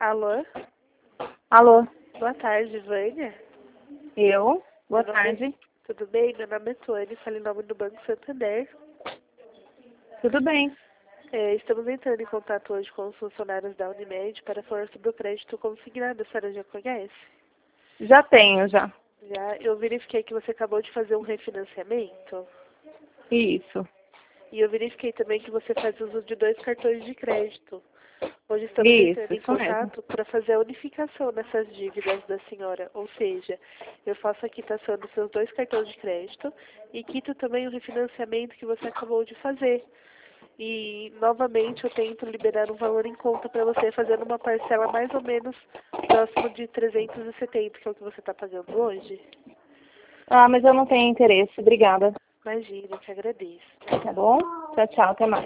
Alô? Alô, Boa tarde, Vânia. eu? Boa Meu nome é- tarde. Tudo bem? Meu nome é Tony, falo em nome do Banco Santander. Tudo bem? Estamos entrando em contato hoje com os funcionários da Unimed para falar sobre o crédito consignado. A senhora já conhece? Já tenho, já. Já. Eu verifiquei que você acabou de fazer um refinanciamento. Isso. E eu verifiquei também que você faz uso de 2 cartões de crédito. Hoje estamos entrando em Isso mesmo. contato para fazer a unificação nessas dívidas da senhora. Ou seja, eu faço a quitação dos seus 2 cartões de crédito e quito também o refinanciamento que você acabou de fazer. E, novamente, eu tento liberar um valor em conta para você, fazendo uma parcela mais ou menos próximo de 370, que é o que você está pagando hoje. Ah, mas eu não tenho interesse. Obrigada. Imagina, eu te agradeço. Tá bom? Tchau, tchau. Até mais.